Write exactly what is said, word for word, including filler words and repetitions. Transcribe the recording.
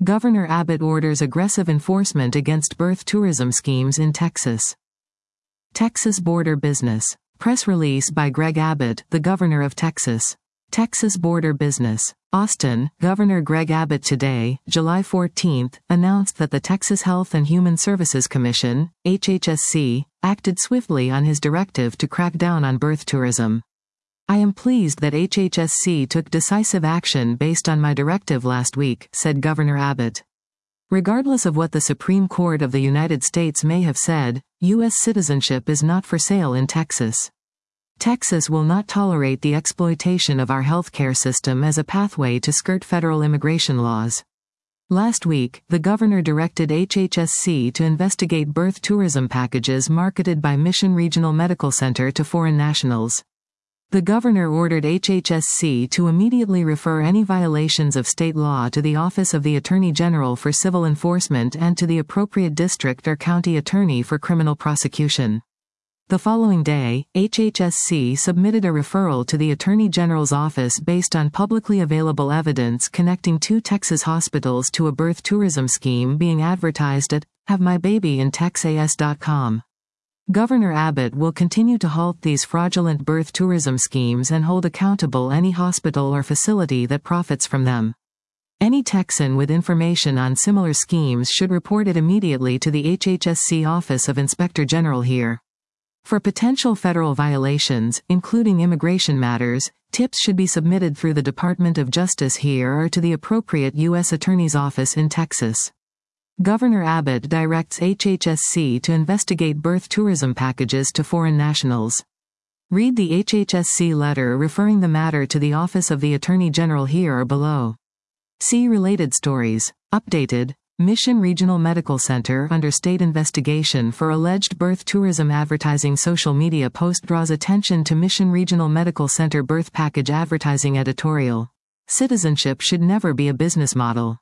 Governor Abbott orders aggressive enforcement against birth tourism schemes in Texas. Texas border business. Press release by Greg Abbott, the governor of Texas. Texas border business. Austin, Governor Greg Abbott today, July fourteenth, announced that the Texas Health and Human Services Commission, H H S C, acted swiftly on his directive to crack down on birth tourism. "I am pleased that H H S C took decisive action based on my directive last week," said Governor Abbott. Regardless of what the Supreme Court of the United States may have said, U S citizenship is not for sale in Texas. Texas will not tolerate the exploitation of our healthcare system as a pathway to skirt federal immigration laws. Last week, the governor directed H H S C to investigate birth tourism packages marketed by Mission Regional Medical Center to foreign nationals. The governor ordered H H S C to immediately refer any violations of state law to the Office of the Attorney General for Civil Enforcement and to the appropriate district or county attorney for criminal prosecution. The following day, H H S C submitted a referral to the Attorney General's office based on publicly available evidence connecting two Texas hospitals to a birth tourism scheme being advertised at have my baby in texas dot com. Governor Abbott will continue to halt these fraudulent birth tourism schemes and hold accountable any hospital or facility that profits from them. Any Texan with information on similar schemes should report it immediately to the H H S C Office of Inspector General here. For potential federal violations, including immigration matters, tips should be submitted through the Department of Justice here or to the appropriate U S Attorney's Office in Texas. Governor Abbott directs H H S C to investigate birth tourism packages to foreign nationals. Read the H H S C letter referring the matter to the Office of the Attorney General here or below. See related stories. Updated. Mission Regional Medical Center under state investigation for alleged birth tourism advertising. Social media post draws attention to Mission Regional Medical Center birth package advertising editorial. Citizenship should never be a business model.